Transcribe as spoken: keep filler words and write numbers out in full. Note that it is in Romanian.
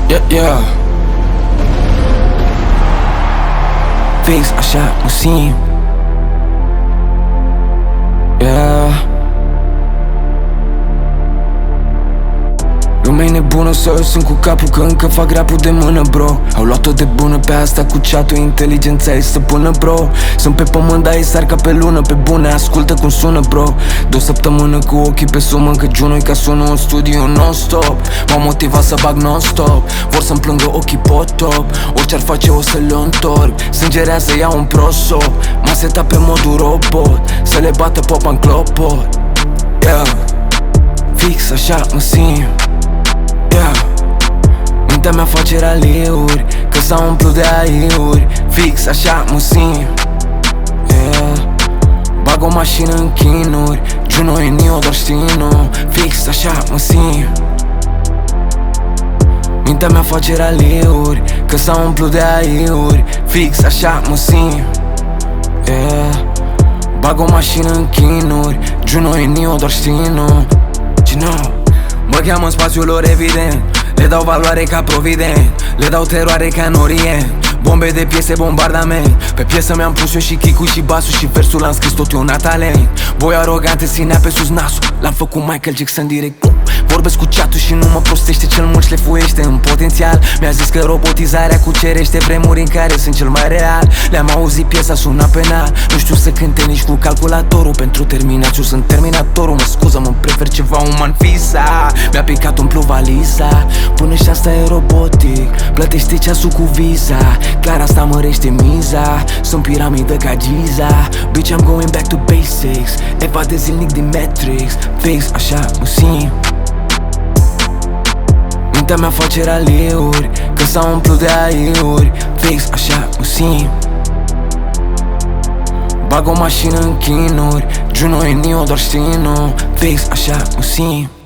Yeah, yeah. Fix așa mă simt. Yeah. Lumea e nebună sau eu sunt cu capul că încă fac rapul de mână, bro. Au luat-o de bună pe asta cu chat-ul, inteligența e stăpână, bro. Sunt pe pământ, dar e sar ca pe lună, pe bune, ascultă cum sună, bro. De o săptămână cu ochii pe sumă, că Juno-i ca sună în studio non-stop. M-au motivat să bag non-stop, vor să-mi plângă ochii pot-top. Orice-ar face o să le întorc, sângerează, iau un prosop. M-a setat pe modul robot, să le bată popa în clopot. Yeah. Fix așa mă simt. Yeah. Mintea mea face raliuri, că s-a umplut de aiuri. Fix așa mă simt. Yeah. Bag o mașină în chinuri, Juno e Neo, doar știi nu. Fix așa mă simt. Mintea mea face raliuri, că s-a umplut de aiuri. Fix așa mă simt. Yeah. Bag o mașină în chinuri, Juno e Neo, doar știi nu. Gino. Mă cheamă în spațiul lor evident, le dau valoare ca provident, le dau teroare ca în Orient. Bombe de piese, bombardament. Pe piesă mi-am pus eu și kick-ul și basul, și versul l-am scris tot eu un talent. Voi arogante ținea pe sus nasul, l-am făcut Michael Jackson direct. Vorbesc cu chat-ul și nu mă prostește, cel mult șlefuiește în potențial. Mi-a zis că robotizarea cucerește vremuri în care sunt cel mai real. Le-am auzit, piesa suna penal. Nu știu să cânte nici cu calculatorul, pentru terminațiu sunt terminatorul. Mă scuză, mă prefer ceva uman, fisa. Mi-a picat, umplu valiza, până și asta e robotic. Plătește ceasul cu visa, clar asta mărește miza. Sunt piramidă ca Giza, bitch I'm going back to basics. Evade zilnic din Matrix. Fix așa mă simt. Mintea mea face raliuri, că s-a umplut de aiuri. Fix așa mă simt. Bag o mașină în chinuri, Juno e Neo, doar știi nu. Fix așa mă simt.